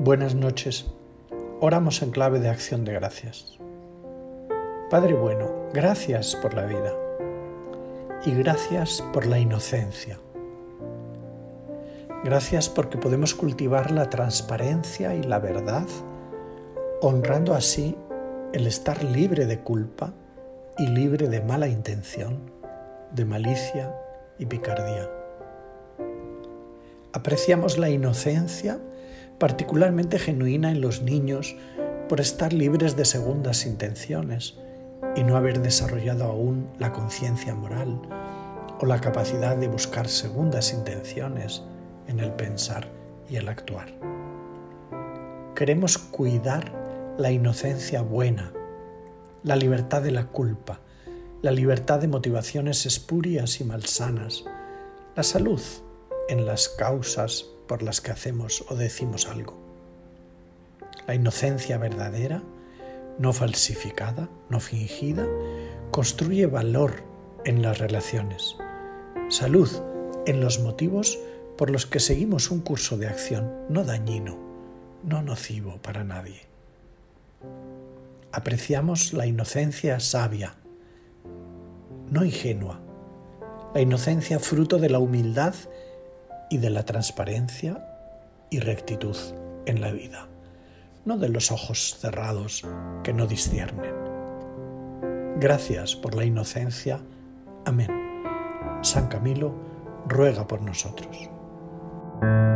Buenas noches. Oramos en clave de acción de gracias. Padre bueno, gracias por la vida y gracias por la inocencia. Gracias porque podemos cultivar la transparencia y la verdad, honrando así el estar libre de culpa y libre de mala intención, de malicia y picardía. Apreciamos la inocencia, particularmente genuina en los niños, por estar libres de segundas intenciones y no haber desarrollado aún la conciencia moral o la capacidad de buscar segundas intenciones en el pensar y el actuar. Queremos cuidar la inocencia buena, la libertad de la culpa, la libertad de motivaciones espurias y malsanas, la salud en las causas por las que hacemos o decimos algo. La inocencia verdadera, no falsificada, no fingida, construye valor en las relaciones, salud en los motivos por los que seguimos un curso de acción no dañino, no nocivo para nadie. Apreciamos la inocencia sabia, no ingenua, la inocencia fruto de la humildad y de la transparencia y rectitud en la vida, no de los ojos cerrados que no disciernen. Gracias por la inocencia. Amén. San Camilo ruega por nosotros.